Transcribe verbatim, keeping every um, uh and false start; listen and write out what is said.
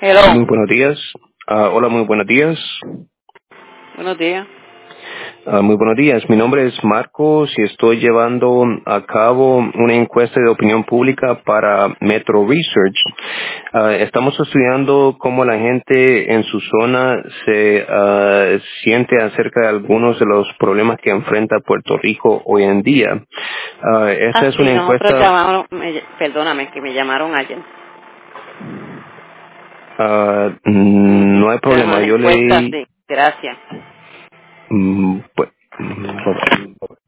Hello. Muy buenos días. Ah, hola, muy buenos días. Buenos días. Ah, muy buenos días. Mi nombre es Marcos y estoy llevando a cabo una encuesta de opinión pública para Metro Research. Ah, estamos estudiando cómo la gente en su zona se ah, siente acerca de algunos de los problemas que enfrenta Puerto Rico hoy en día. Ah, esta Ah, es sí, una nosotros encuesta. llamaron, me- perdóname, que me llamaron ayer. Ah, mm, Ujú. no hay Se llama problema. Yo encuesta, leí. sí. Gracias. mm, pues, mm, bye-bye.